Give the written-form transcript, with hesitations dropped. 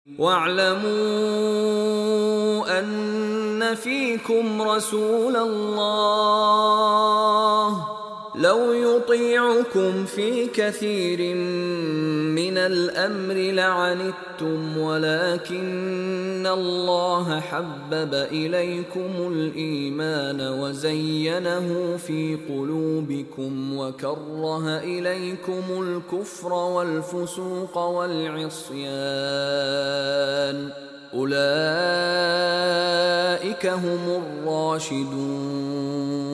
واعلموا أن فيكم رسول الله لو يطيعكم في كثير من الأمر لعنتم، ولكن الله حبب إليكم الإيمان وزينه في قلوبكم وكره إليكم الكفر والفسوق والعصيان، أولئك هم الراشدون.